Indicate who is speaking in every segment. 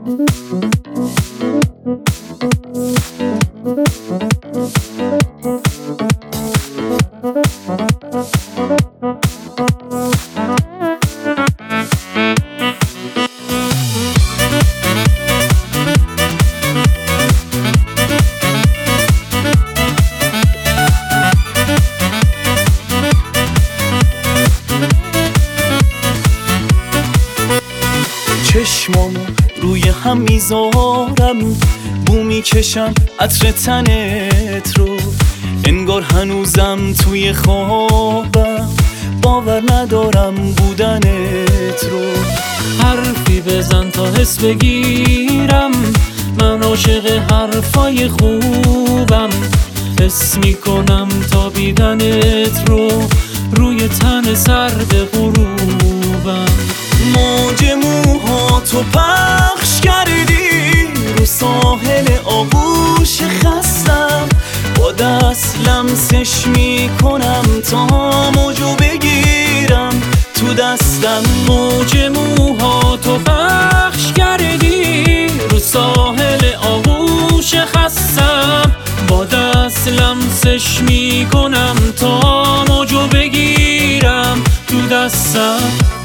Speaker 1: چشمامو روی هم میذارم، بو میکشم عطر تنت رو، انگار هنوزم توی خوابم، باور ندارم بودنت رو.
Speaker 2: حرفی بزن تا حس بگیرم، من عاشق حرفای خوبم، حس میکنم تا بیدنت رو، روی تن سرد غروبم.
Speaker 1: موج موهاتو پخش کردی رو ساحل آغوش خستم، با دست لمسش میکنم تا موجو بگیرم تو دستم.
Speaker 2: موج موهاتو پخش کردی رو ساحل آغوش خستم، با دست لمسش میکنم تا موجو بگیرم تو دستم.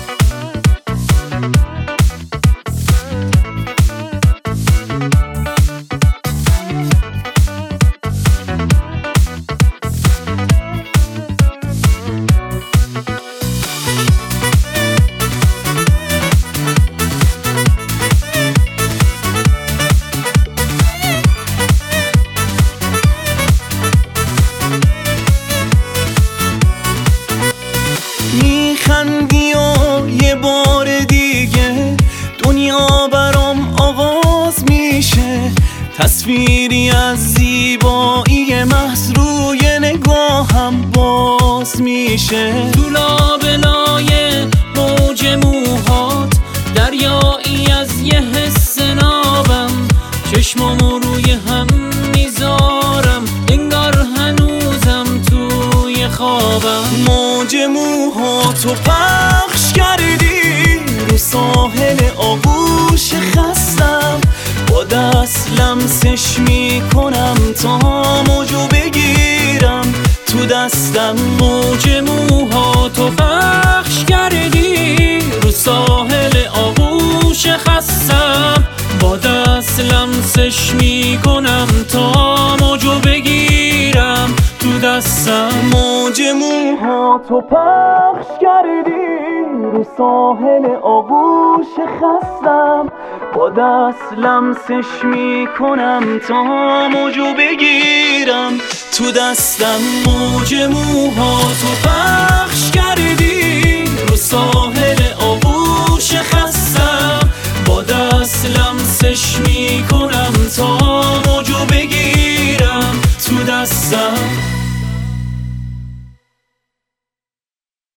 Speaker 1: میخندی و یه بار دیگه دنیا برام آغاز میشه، تصویری از زیبایی محض روی نگاهم باز میشه.
Speaker 2: تو لابلای موج موهات دریایی از یه حس نابم، چشمامو روی هم میذارم، انگار هنوزم توی خوابم.
Speaker 1: موج موهاتو پخش کردی رو ساحل آغوش خستم، با دست لمسش میکنم تا موجو بگیرم تو دستم.
Speaker 2: موج موهاتو پخش کردی رو ساحل آغوش خستم، با دست لمسش میکنم تا موجو بگیرم تو دستم.
Speaker 1: موج موهاتو پخش کردی رو ساحل آغوش خستم، با دست لمسش میکنم تا موجو بگیرم تو دستم. موج موهاتو پخش کردی رو ساحل